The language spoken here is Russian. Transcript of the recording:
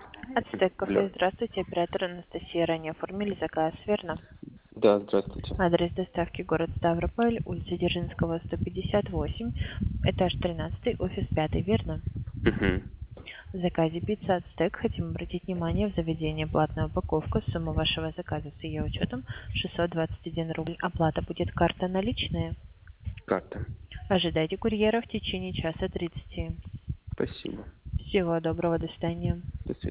Ацтек Алло. кафе, здравствуйте, оператор Анастасия, ранее оформили заказ, верно? Да, здравствуйте. Адрес доставки город Ставрополь, улица Дзержинского, 158, этаж 13, офис 5, верно? Мгм. В заказе пицца Ацтек хотим обратить внимание в заведение платная упаковка, сумма вашего заказа с ее учетом 621 рубль. Оплата будет карта наличная. Карта. Ожидайте курьера в течение часа 30. Спасибо. Всего доброго, до свидания. До свидания.